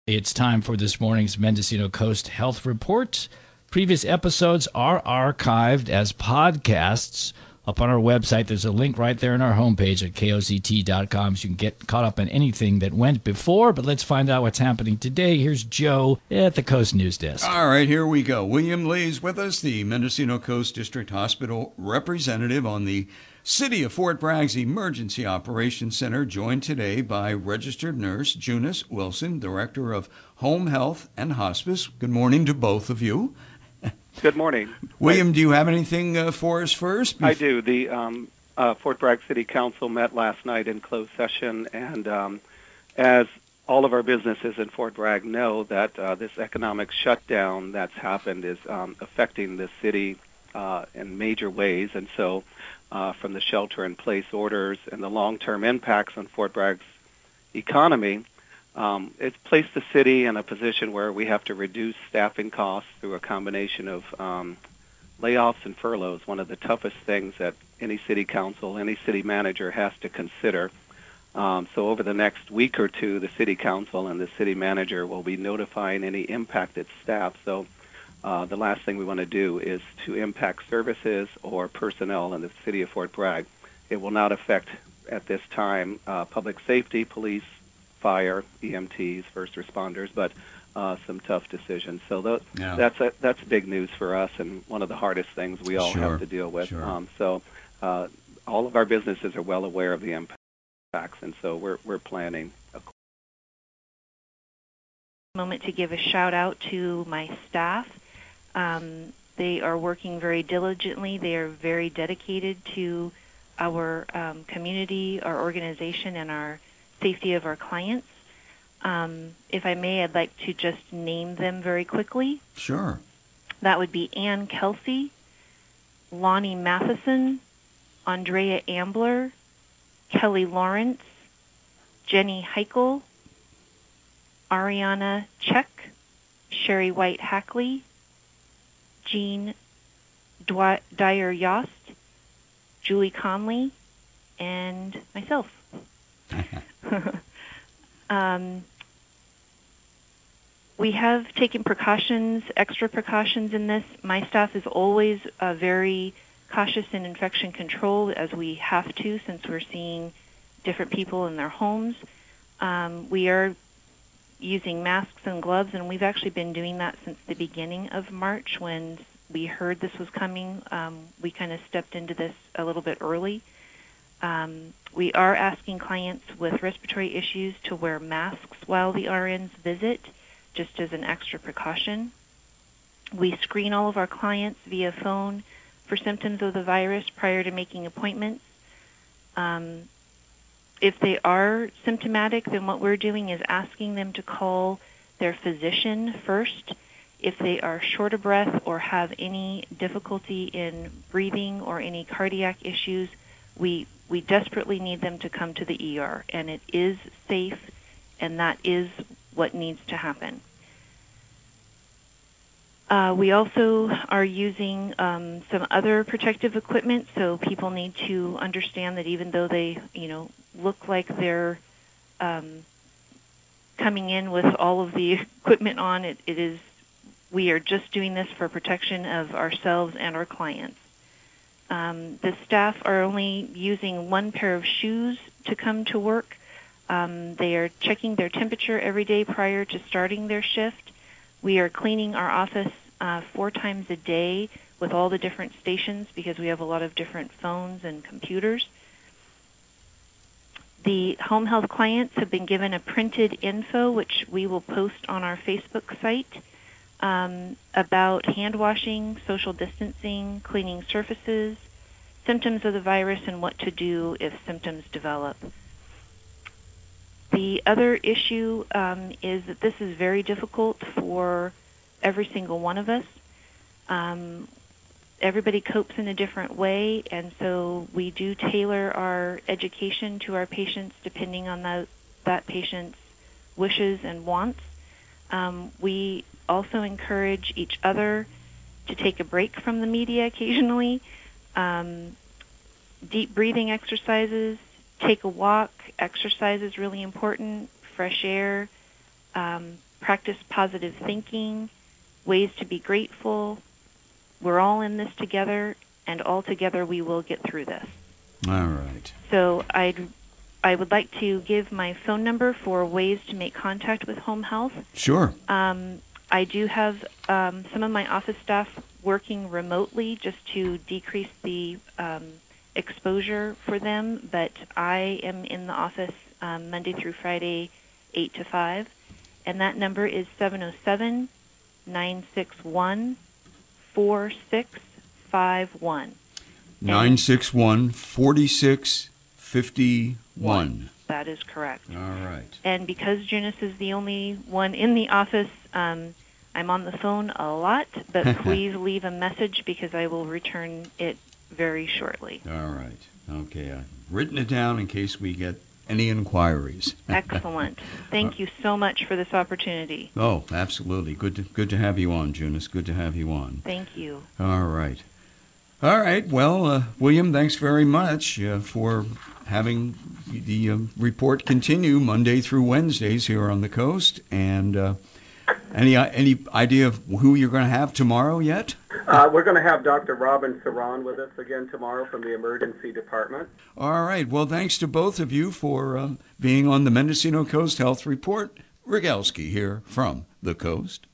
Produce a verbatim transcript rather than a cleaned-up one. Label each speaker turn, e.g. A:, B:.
A: It's time for this morning's Mendocino Coast Health Report. Previous episodes are archived as podcasts up on our website. There's a link right there on our homepage at K O Z T dot com, so you can get caught up in anything that went before. But let's find out what's happening today. Here's Joe at the Coast News Desk.
B: All right, here we go. William Lee's with us, the Mendocino Coast District Hospital representative on the City of Fort Bragg's Emergency Operations Center, joined today by registered nurse Junice Wilson, Director of Home Health and Hospice. Good morning to both of you.
C: Good morning.
B: William, do you have anything uh, for us first?
C: I do. The um, uh, Fort Bragg City Council met last night in closed session, and um, as all of our businesses in Fort Bragg know, that uh, this economic shutdown that's happened is um, affecting the city uh, in major ways, and so uh, from the shelter-in-place orders and the long-term impacts on Fort Bragg's economy, Um, it's placed the city in a position where we have to reduce staffing costs through a combination of um, layoffs and furloughs, one of the toughest things that any city council, any city manager has to consider. Um, so over the next week or two, the city council and the city manager will be notifying any impacted staff. So uh, the last thing we want to do is to impact services or personnel in the city of Fort Bragg. It will not affect, at this time, uh, public safety, police, fire, E M Ts, first responders, but uh, some tough decisions. So th-
B: yeah.
C: that's a, that's big news for us, and one of the hardest things we all
B: Sure.
C: have to deal with.
B: Sure.
C: Um, so uh, all of our businesses are well aware of the impacts, and so we're we're planning.
D: Moment to give a shout out to my staff. Um, they are working very diligently. They are very dedicated to our um, community, our organization, and our safety of our clients. Um, if I may, I'd like to just name them very quickly.
B: Sure.
D: That would be Ann Kelsey, Lonnie Matheson, Andrea Ambler, Kelly Lawrence, Jenny Heichel, Ariana Check, Sherry White Hackley, Jean Dwy- Dyer Yost, Julie Conley, and myself. um, we have taken precautions, extra precautions in this. My staff is always uh, very cautious in infection control, as we have to, since we're seeing different people in their homes. Um, we are using masks and gloves, and we've actually been doing that since the beginning of March. When we heard this was coming, um, we kind of stepped into this a little bit early. Um, we are asking clients with respiratory issues to wear masks while the R Ns visit, just as an extra precaution. We screen all of our clients via phone for symptoms of the virus prior to making appointments. Um, if they are symptomatic, then what we're doing is asking them to call their physician first. If they are short of breath or have any difficulty in breathing or any cardiac issues, we we desperately need them to come to the E R, and it is safe, and that is what needs to happen. Uh, we also are using um, some other protective equipment, so people need to understand that even though they, you know, look like they're um, coming in with all of the equipment on, it, it is, we are just doing this for protection of ourselves and our clients. Um, the staff are only using one pair of shoes to come to work. Um, they are checking their temperature every day prior to starting their shift. We are cleaning our office uh, four times a day with all the different stations because we have a lot of different phones and computers. The home health clients have been given a printed info, which we will post on our Facebook site, um, about hand washing, social distancing, cleaning surfaces, symptoms of the virus, and what to do if symptoms develop. The other issue um, is that this is very difficult for every single one of us. Um, everybody copes in a different way, and so we do tailor our education to our patients depending on the, that patient's wishes and wants. Um, we also encourage each other to take a break from the media occasionally. Um, deep breathing exercises, take a walk. Exercise is really important. Fresh air. um, practice positive thinking, ways to be grateful. We're all in this together, and all together we will get through this.
B: All right.
D: So I'd, I would like to give my phone number for ways to make contact with home health.
B: Sure.
D: Um, I do have um, some of my office staff working remotely just to decrease the um, exposure for them, but I am in the office um, Monday through Friday, eight to five, and that number is seven oh seven, nine six one, four six five one.
B: nine six one, four six five one.
D: That is correct.
B: All right.
D: And because Junice is the only one in the office, um, I'm on the phone a lot, but please leave a message because I will return it very shortly.
B: All right. Okay. I've written it down in case we get any inquiries.
D: Excellent. Thank you so much for this opportunity.
B: Oh, absolutely. Good to, good to have you on, Junice. Good to have you on.
D: Thank you.
B: All right. All right. Well, uh, William, thanks very much uh, for having the uh, report continue Monday through Wednesdays here on the coast. And uh, any uh, any idea of who you're going to have tomorrow yet?
E: Uh, we're going to have Doctor Robin Saran with us again tomorrow from the emergency department.
B: All right. Well, thanks to both of you for uh, being on the Mendocino Coast Health Report. Rick Elski here from the Coast.